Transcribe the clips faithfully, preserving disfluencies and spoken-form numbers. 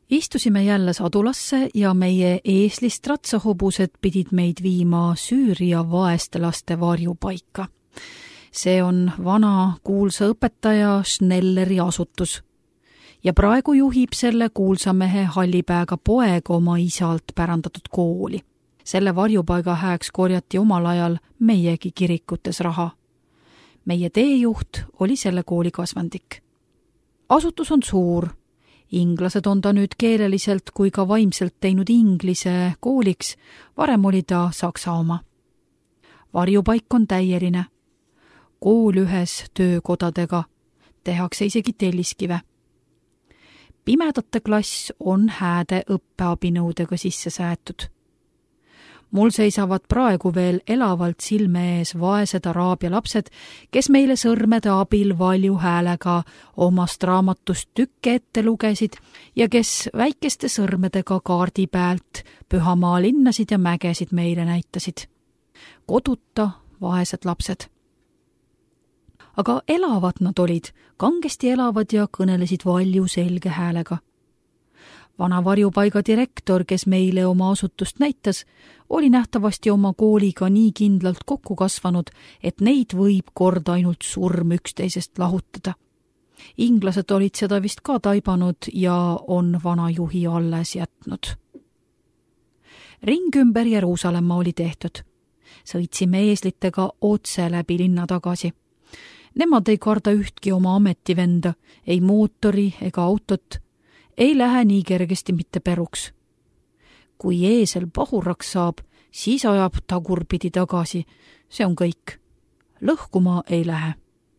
Istusime jälle sadulasse ja meie eeslist ratsahobused pidid meid viima Süüria vaeste laste varjupaika. See on vana kuulsa õpetaja Schnelleri asutus. Ja praegu juhib selle kuulsa mehe hallipääga poeg oma isalt pärandatud kooli. Selle varjupaiga hääks korjati omal ajal meiegi kirikutes raha. Meie teejuht oli selle kooli kasvandik. Asutus on suur. Inglased on ta nüüd keeleliselt kui ka vaimselt teinud inglise kooliks, varem oli ta saksa oma. Varjupaik on täieline. Kool ühes töökodadega, tehakse isegi telliskive. Pimedate klass on hääde õppeabinõudega sisse säätud. Mul seisavad praegu veel elavalt silme ees vaesed araabia lapsed, kes meile sõrmede abil valju häälega omast raamatust tükke ette lugesid ja kes väikeste sõrmedega kaardi pealt pühamaa linnasid ja mägesid meile näitasid. Koduta vaesed lapsed. Aga elavad nad olid, kangesti elavad ja kõnelesid valju selge häälega. Vana varjupaiga direktor, kes meile oma asutust näitas, oli nähtavasti oma kooliga nii kindlalt kokku kasvanud, et neid võib kord ainult surm üksteisest lahutada. Inglased olid seda vist ka taibanud ja on vana juhi alles jätnud. Ring ümber Jeruusalemma oli tehtud. Sõitsime eeslitega otse läbi linna tagasi. Nemad ei karda ühtki oma ametivenda, ei mootori ega autot, ei lähe nii kergesti mitte peruks. Kui eesel pahuraks saab, siis ajab tagurpidi tagasi. See on kõik. Lõhkuma ei lähe.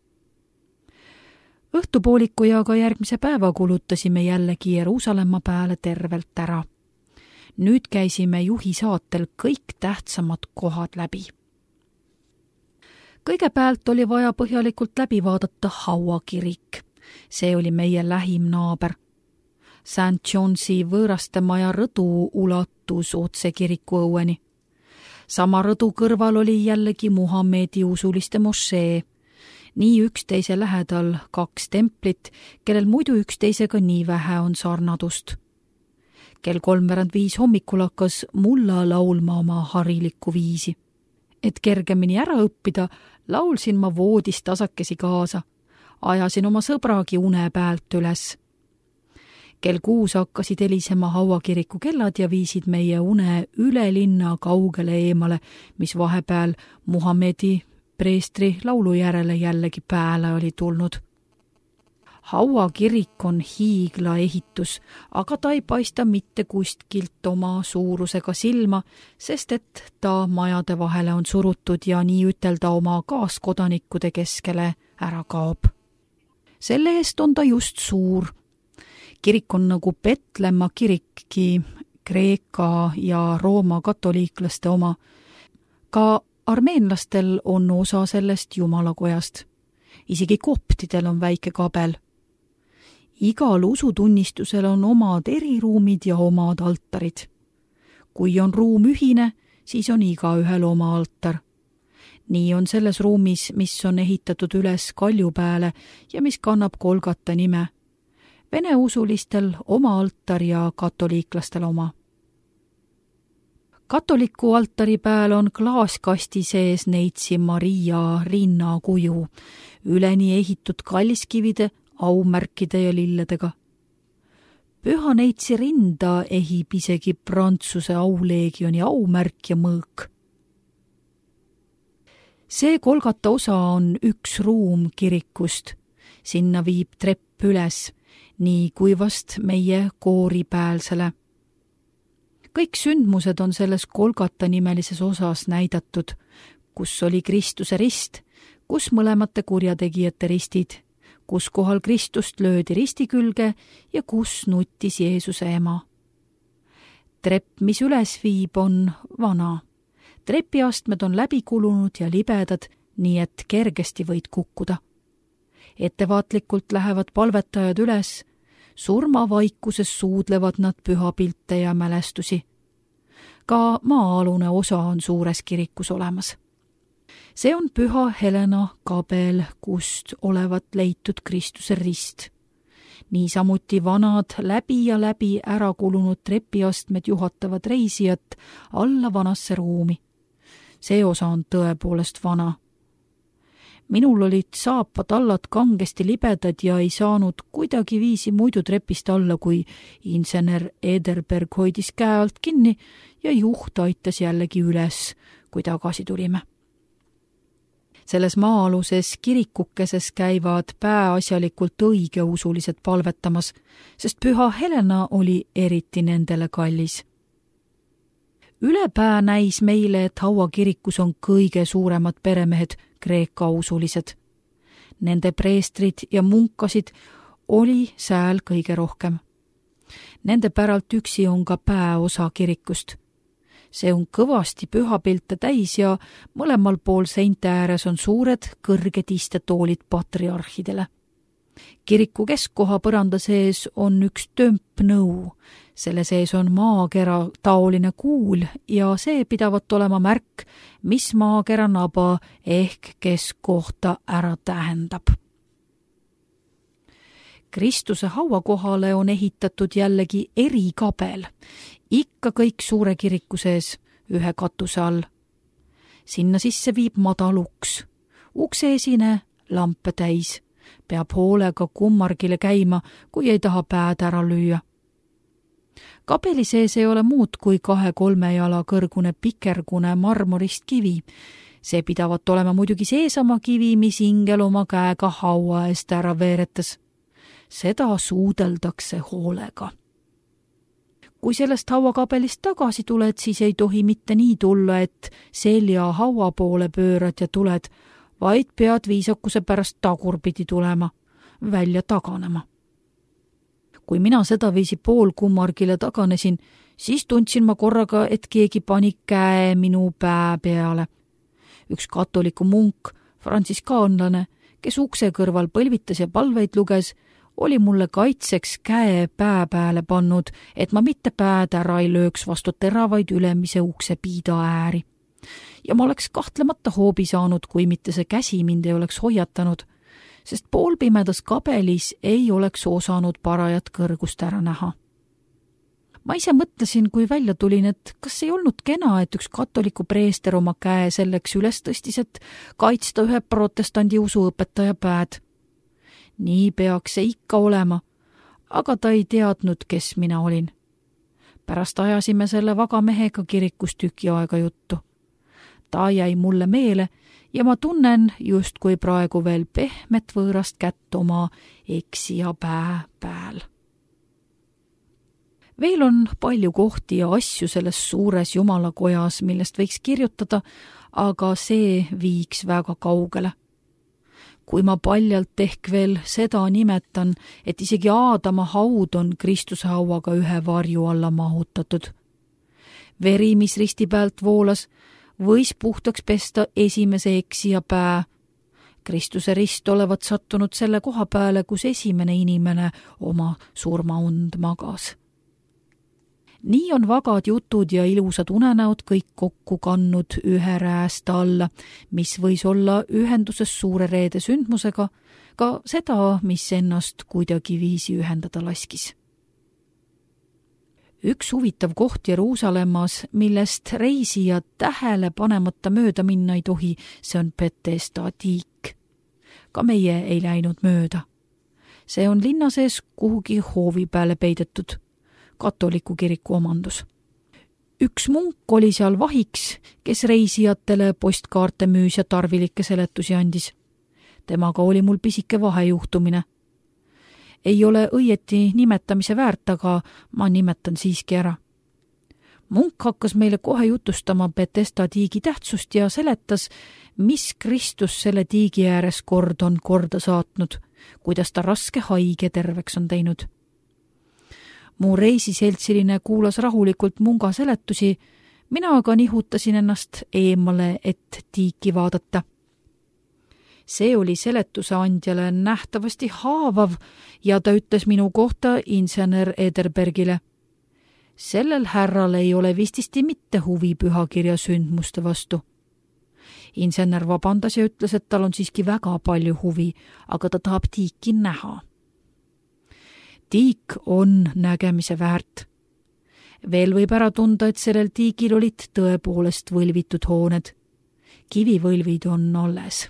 Õhtupooliku ja ka järgmise päeva kulutasime jällegi Jeruusalemma peale tervelt ära. Nüüd käisime juhi saatel kõik tähtsamad kohad läbi. Kõigepealt oli vaja põhjalikult läbi vaadata Haua kirik. See oli meie lähim naaber. Saint Johnsi võõrastemaja rõdu ulatus otse kiriku õueni. Sama rõdu kõrval oli jällegi Muhammedi usuliste mošee. Nii üksteise lähedal kaks templit, kellel muidu üksteisega nii vähe on sarnadust. Kell kolmveerand viis hommikul hakkas mulla laulma oma harilikku viisi. Et kergemini ära õppida, laulsin ma voodist tasakesi kaasa. Ajasin oma sõbragi une pealt üles. Kell kuus hakkasid helisema Haua kiriku kellad ja viisid meie une üle linna kaugele eemale, mis vahepeal Muhammedi preestri laulu järele jällegi pääle oli tulnud. Haua kirik on hiigla ehitus, aga ta ei paista mitte kuskilt oma suurusega silma, sest et ta majade vahele on surutud ja nii ütelda oma kaaskodanikkude keskele ära kaob. Selle eest on ta just suur. Kirik on nagu Petlemma kirikki, Kreeka ja Rooma katoliiklaste oma. Ka armeenlastel on osa sellest jumalakojast. Isegi koptidel on väike kabel. Igal usutunnistusel on omad eriruumid ja omad altarid. Kui on ruum ühine, siis on igaühel oma altar. Nii on selles ruumis, mis on ehitatud üles kalju pääle ja mis kannab Golgata nime. Vene usulistel oma altar ja katoliiklastel oma. Katoliku altari pääl on klaaskasti sees neitsi Maria rinnakuju, üleni ehitud kalliskivide, aumärkide ja lilledega. Püha neitsi rinda ehib isegi Prantsuse auleegioni aumärk ja mõõk. See Golgata osa on üks ruum kirikust. Sinna viib trepp üles, nii kui vast meie kooripäälsele. Kõik sündmused on selles Golgata nimelises osas näidatud, kus oli Kristuse rist, kus mõlemate kurjategijate ristid, kus kohal Kristust löödi risti külge ja kus nuttis Jeesuse ema. Trepp, mis üles viib, on vana. Trepiastmed on läbi kulunud ja libedad, nii et kergesti võid kukkuda. Ettevaatlikult lähevad palvetajad üles, surmavaikuses suudlevad nad pühapilte ja mälestusi. Ka maa-alune osa on suures kirikus olemas. See on Püha Helena kabel, kust olevat leitud Kristuse rist. niisamuti vanad läbi ja läbi ära kulunud trepiastmed juhatavad reisijat alla vanasse ruumi. See osa on tõepoolest vana. Minul olid saapatallad kangesti libedad ja ei saanud kuidagi viisi muidu trepist alla, kui insener Ederberg hoidis käe alt kinni ja juht aitas jällegi üles, kui tagasi tulime. Selles maa-aluses kirikukeses käivad pääasjalikult õigeusulised palvetamas, sest püha Helena oli eriti nendele kallis. Ülepää näis meile, et Haua kirikus on kõige suuremad peremehed, kreeka usulised. Nende preestrid ja munkasid oli sääl kõige rohkem. Nende päralt üksi on ka pääosa kirikust. See on kõvasti pühapilte täis ja mõlemal pool seinte ääres on suured kõrged istetoolid patriarhidele. Kiriku keskkoha põranda sees on üks tömpnõu. Selle sees on maakera taoline kuul ja see pidavat olema märk, mis maakera naba ehk keskkohta ära tähendab. Kristuse haua kohale on ehitatud jällegi erikabel, ikka kõik suure kiriku sees, ühe katuse all. Sinna sisse viib madal uks. Ukse esine lampe täis. Peab hoolega kummargile käima, kui ei taha pääd ära lüüa. Kabeli sees ei ole muud kui kahe-kolme jala kõrgune pikergune marmorist kivi. See pidavat olema muidugi seesama kivi, mis ingel oma käega haua eest ära veeretas. Seda suudeldakse hoolega. Kui sellest hauakabelist tagasi tuled, siis ei tohi mitte nii tulla, et selja haua poole pöörad ja tuled, vaid pead viisakuse pärast tagurpidi tulema, välja taganema. Kui mina seda viisi pool kummargile taganesin, siis tundsin ma korraga, et keegi pani käe minu pää peale. Üks katoliku munk, frantsiskaanlane, kes ukse kõrval põlvitas ja palveid luges, oli mulle kaitseks käe pää pääle pannud, et ma mitte pääd ära ei lööks vastu teravaid ülemise ukse piida ääri. Ja ma oleks kahtlemata hoobi saanud, kui mitte see käsi mind ei oleks hoiatanud, sest poolpimedas kabelis ei oleks osanud parajat kõrgust ära näha. Ma ise mõtlesin, kui välja tulin, et kas ei olnud kena, et üks katoliku preester oma käe selleks üles tõstis, et kaitsta ühe protestandi usuõpetaja pääd. Nii peaks see ikka olema, aga ta ei teadnud, kes mina olin. Pärast ajasime selle vaga mehega kirikus tüki aega juttu. Ta jäi mulle meele ja ma tunnen just kui praegu veel pehmet võõrast kätt oma eksija pää pääl. Veel on palju kohti ja asju selles suures jumalakojas, millest võiks kirjutada, aga see viiks väga kaugele. Kui ma paljalt ehk veel seda nimetan, et isegi Aadama haud on Kristuse hauaga ühe varju alla mahutatud. Veri, mis risti pealt voolas, võis puhtaks pesta esimese eksija pää. Kristuse rist olevat sattunud selle koha pääle, kus esimene inimene oma surmaund magas. Nii on vagad jutud ja ilusad unenäod kõik kokku kannud ühe räästa alla, mis võis olla ühenduses suure reede sündmusega, ka seda, mis ennast kuidagi viisi ühendada laskis. Üks huvitav koht Jeruusalemmas, millest reisijad tähele panemata mööda minna ei tohi, see on Betesda tiik. Ka meie ei läinud mööda. See on linna sees kuhugi hoovi peale peidetud, katoliku kiriku omandus. Üks munk oli seal vahiks, kes reisijatele postkaarte müüs ja tarvilikke seletusi andis. Temaga oli mul pisike vahejuhtumine. Ei ole õieti nimetamise väärt, aga ma nimetan siiski ära. Munk hakkas meile kohe jutustama Betesda tiigi tähtsust ja seletas, mis Kristus selle tiigi ääres kord on korda saatnud, kuidas ta raske haige terveks on teinud. Mu reisiseltsiline kuulas rahulikult munga seletusi, mina aga nihutasin ennast eemale, et tiiki vaadata. See oli seletuse andjale nähtavasti haavav ja ta ütles minu kohta insener Ederbergile. Sellel härral ei ole vististi mitte huvi pühakirja sündmuste vastu. Insener vabandas ja ütles, et tal on siiski väga palju huvi, aga ta tahab tiiki näha. Tiik on nägemise väärt. Veel võib ära tunda, et sellel tiigil olid tõepoolest võlvitud hooned. Kivivõlvid on alles.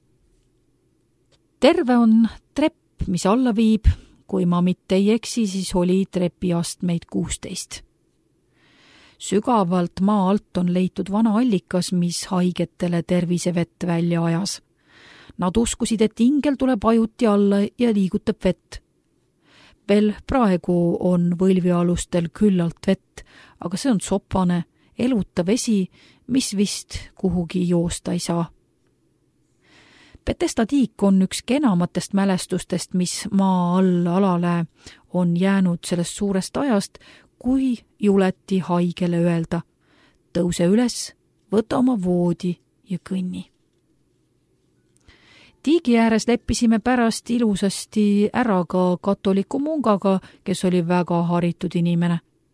Terve on trepp, mis alla viib. Kui ma mitte ei eksi, siis oli trepi astmeid kuusteist. Sügavalt maa alt on leitud vana allikas, mis haigetele tervisevett välja ajas. Nad uskusid, et ingel tuleb ajuti alla ja liigutab vett. Veel praegu on võlvialustel küllalt vett, aga see on sopane, eluta vesi, mis vist kuhugi joosta ei saa. Betesda tiik on üks kenamatest mälestustest, mis maa all alale on jäänud sellest suurest ajast, kui juleti haigele öelda: tõuse üles, võta oma voodi ja kõnni. Tiigi ääres leppisime pärast ilusasti ära ka katoliku mungaga, kes oli väga haritud inimene.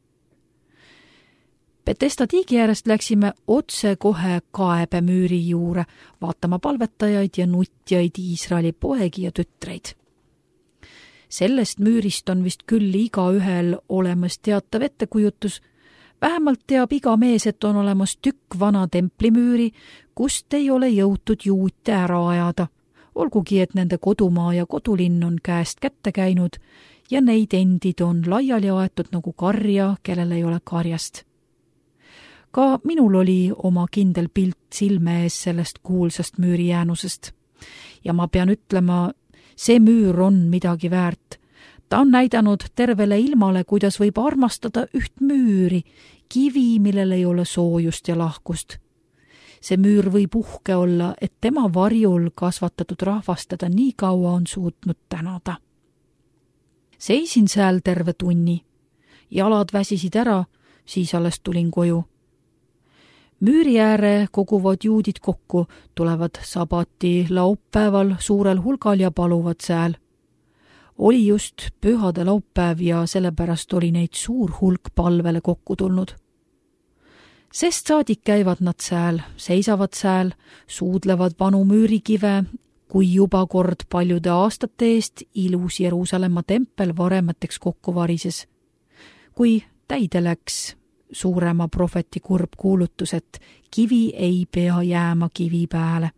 Betesda tiigi äärest läksime otse kohe kaebemüüri juure, vaatama palvetajaid ja nutjaid Iisraeli poegi ja tütreid. Sellest müürist on vist küll iga ühel olemas teatav ettekujutus. Vähemalt teab iga mees, et on olemas tükk vana templimüüri, kust ei ole jõutud juute ära ajada. Olgugi, et nende kodumaa ja kodulinn on käest kätte käinud ja neid endid on laiali aetud nagu karja, kellel ei ole karjast. Ka minul oli oma kindel pilt silme ees sellest kuulsast müüri jäänusest. Ja ma pean ütlema, see müür on midagi väärt. Ta on näidanud tervele ilmale, kuidas võib armastada üht müüri, kivi, millel ei ole soojust ja lahkust. See müür võib uhke olla, et tema varjul kasvatatud rahvast teda nii kaua on suutnud tänada. Seisin seal terve tunni. Jalad väsisid ära, siis alles tulin koju. Müüri ääre koguvad juudid kokku, tulevad sabati laupäeval suurel hulgal ja paluvad sääl. Oli just pühade laupäev ja sellepärast oli neid suur hulk palvele kokku tulnud. Sest saadik käivad nad sääl, seisavad sääl, suudlevad vanu müürikive, kui juba kord paljude aastate eest ilus Jeruusalemma tempel varemeteks kokku varises. Kui täide läks suurema profeti kurb kuulutus, et kivi ei pea jääma kivi pääle.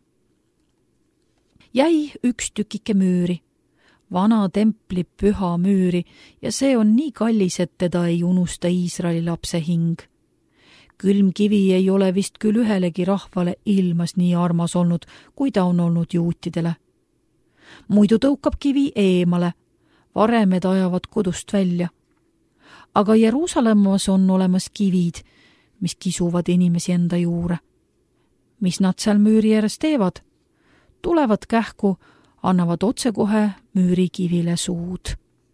Jäi üks tükike müüri, vana templi püha müüri, ja see on nii kallis, et teda ei unusta Iisraeli lapse hing. Külm kivi ei ole vist küll ühelegi rahvale ilmas nii armas olnud, kui ta on olnud juutidele. Muidu tõukab kivi eemale, varemed ajavad kodust välja. Aga Jeruusalemmas on olemas kivid, mis kisuvad inimesi enda juure. Mis nad seal müüri ääres teevad? Tulevad kähku, annavad otsekohe müürikivile suud.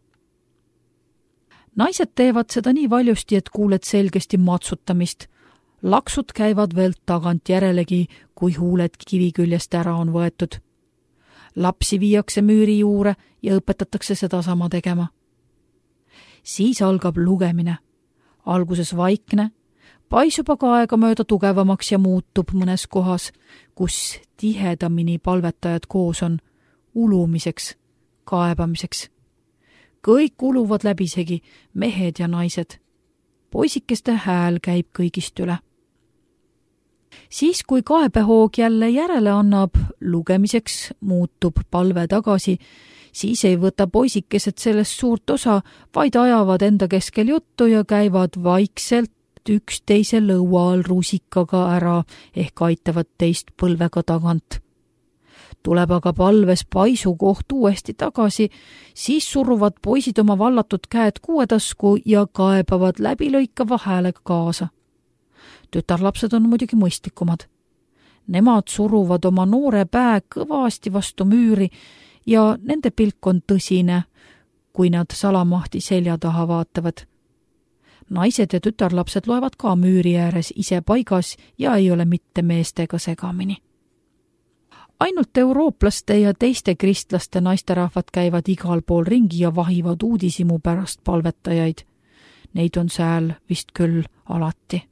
Naised teevad seda nii valjusti, et kuuled selgesti matsutamist. Laksud käivad veel tagant järelegi, kui huuled kivi küljest ära on võetud. Lapsi viiakse müüri juure ja õpetatakse seda sama tegema. Siis algab lugemine. Alguses vaikne, paisub aga aega mööda tugevamaks ja muutub mõnes kohas, kus tihedamini palvetajad koos on, ulumiseks, kaebamiseks. Kõik uluvad läbisegi, mehed ja naised. Poisikeste hääl käib kõigist üle. Siis, kui kaebehoog jälle järele annab, lugemiseks muutub palve tagasi, siis ei võta poisikesed sellest suurt osa, vaid ajavad enda keskel juttu ja käivad vaikselt üksteise lõua all rusikaga ära ehk aitavad teist põlvega tagant. Tuleb aga palves paisu koht uuesti tagasi, siis suruvad poisid oma vallatud käed kuuetasku ja kaebavad läbilõikava häälega kaasa. Tütarlapsed on muidugi mõistlikumad. Nemad suruvad oma noore pää kõvasti vastu müüri ja nende pilk on tõsine, kui nad salamahti selja taha vaatavad. Naised ja tütarlapsed loevad ka müüri ääres ise paigas ja ei ole mitte meestega segamini. Ainult eurooplaste ja teiste kristlaste naisterahvad käivad igal pool ringi ja vahivad uudisimu pärast palvetajaid. Neid on sääl vist küll alati.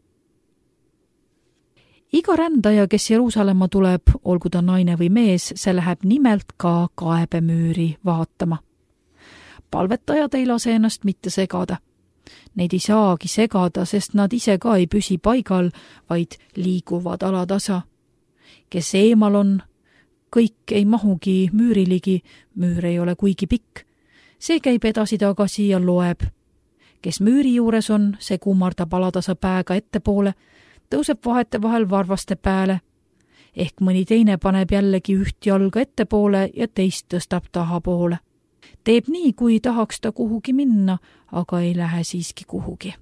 Iga rändaja, kes Jeruusalemma tuleb, olgu ta naine või mees, see läheb nimelt ka kaebemüüri vaatama. palvetajad ei lase ennast mitte segada. Neid ei saagi segada, sest nad ise ka ei püsi paigal, vaid liiguvad alatasa. Kes eemal on, kõik ei mahugi müüriligi, müür ei ole kuigi pikk. See käib edasi-tagasi ja loeb. Kes müüri juures on, see kummardab alatasa pääga ettepoole, tõuseb vahete vahel varvaste pääle. Ehk mõni teine paneb jällegi üht jalga ettepoole ja teist tõstab tahapoole. Teeb nii, kui tahaks ta kuhugi minna, aga ei lähe siiski kuhugi.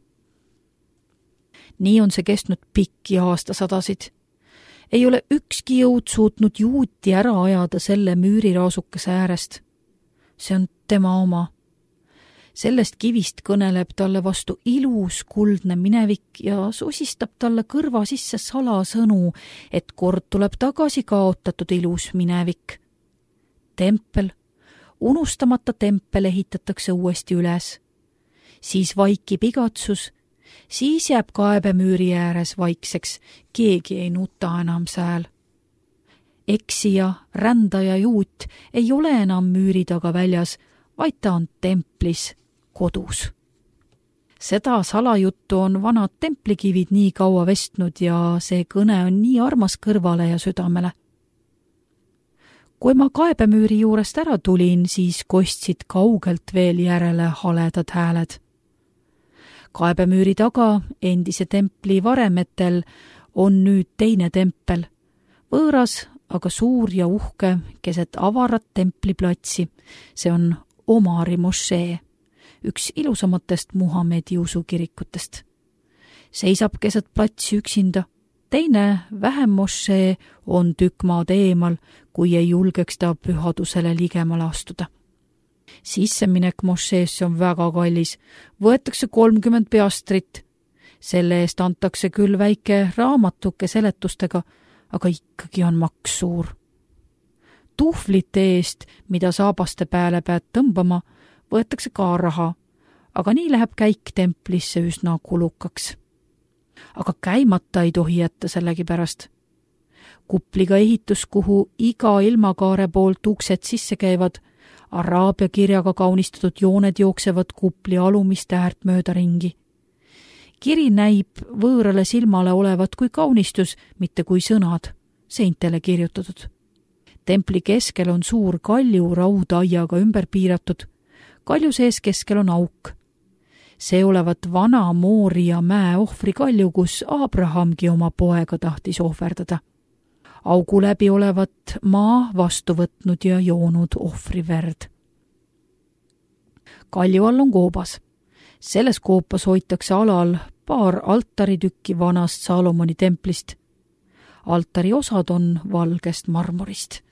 Nii on see kestnud pikki aastasadasid. Ei ole ükski jõud suutnud juuti ära ajada selle müüriraasukese äärest. See on tema oma. Sellest kivist kõneleb talle vastu ilus kuldne minevik ja susistab talle kõrva sisse salasõnu, et kord tuleb tagasi kaotatud ilus minevik. Tempel, unustamata tempel ehitatakse uuesti üles. Siis vaikib igatsus, siis jääb kaebemüüri ääres vaikseks, keegi ei nuta enam sääl. Eksija, rändaja juut ei ole enam müüri taga väljas, vaid ta on templis kodus. Seda salajuttu on vanad templikivid nii kaua vestnud ja see kõne on nii armas kõrvale ja südamele. Kui ma kaebemüüri juurest ära tulin, siis kostsid kaugelt veel järele haledad hääled. Kaebemüüri taga, endise templi varemetel, on nüüd teine tempel, võõras, aga suur ja uhke keset avarat templiplatsi. See on Omari mošee, üks ilusamatest Muhamedi usukirikutest. Seisab keset platsi üksinda. Teine, vähem mošee, on tükk maad eemal, kui ei julgeks ta pühadusele ligemale astuda. Sisseminek mošeesse on väga kallis. Võetakse kolmkümmend piastrit. Selle eest antakse küll väike raamatuke seletustega, aga ikkagi on maks suur. Tuhvlite eest, mida saabaste pääle pead tõmbama, võetakse ka raha, aga nii läheb käik templisse üsna kulukaks. Aga käimata ei tohi jätta sellegi pärast. Kupliga ehitus, kuhu iga ilmakaare poolt uksed sisse käivad, araabia kirjaga kaunistatud jooned jooksevad kupli alumist äärt mööda ringi. Kiri näib võõrale silmale olevat kui kaunistus, mitte kui sõnad, seintele kirjutatud. Templi keskel on suur kalju raudaiaga ümber piiratud. Kalju sees keskel on auk. See olevat vana Mooria mäe ohvri kalju, kus Abrahamgi oma poega tahtis ohverdada. Augu läbi olevat maa vastu võtnud ja joonud ohvri verd. Kalju all on koobas. Selles koopas hoitakse alal paar altaritükki vanast Saalomoni templist. Altari osad on valgest marmorist.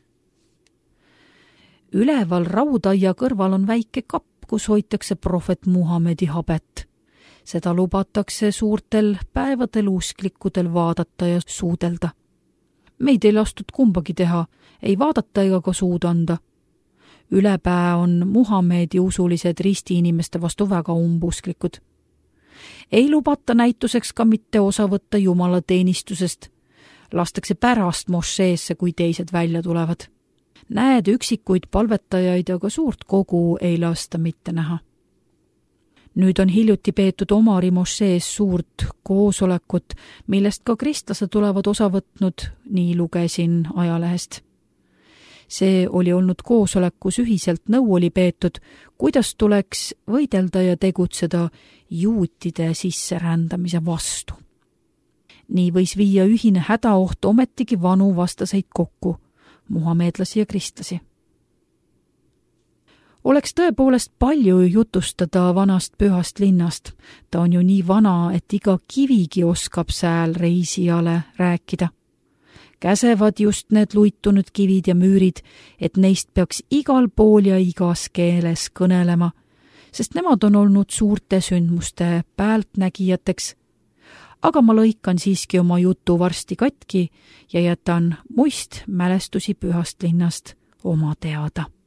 Üleval raudaia kõrval on väike kapp, kus hoitakse prohvet Muhamedi habet. Seda lubatakse suurtel päevadel usklikudel vaadata ja suudelda. Meid ei lastud kumbagi teha, ei vaadata ega ka suud anda. Ülepää on Muhamedi usulised risti inimeste vastu väga umbusklikud. Ei lubata näituseks ka mitte osa võtta Jumala teenistusest. Lastakse pärast mošeesse, kui teised välja tulevad. Näed üksikuid palvetajaid, aga suurt kogu ei lasta mitte näha. Nüüd on hiljuti peetud Omari mošees suurt koosolekut, millest ka kristlased tulevad osa võtnud, nii lugesin ajalehest. See oli olnud koosolekus ühiselt nõu oli peetud, kuidas tuleks võidelda ja tegutseda juutide sisserändamise vastu. Nii võis viia ühine hädaoht ometigi vanu vastaseid kokku, muhamedlasi ja kristlasi. Oleks tõepoolest palju jutustada vanast pühast linnast. Ta on ju nii vana, et iga kivigi oskab sääl reisijale rääkida. Käsevad just need luitunud kivid ja müürid, et neist peaks igal pool ja igas keeles kõnelema, sest nemad on olnud suurte sündmuste päältnägijateks. Aga ma lõikan siiski oma jutu varsti katki ja jätan muist mälestusi pühast linnast oma teada.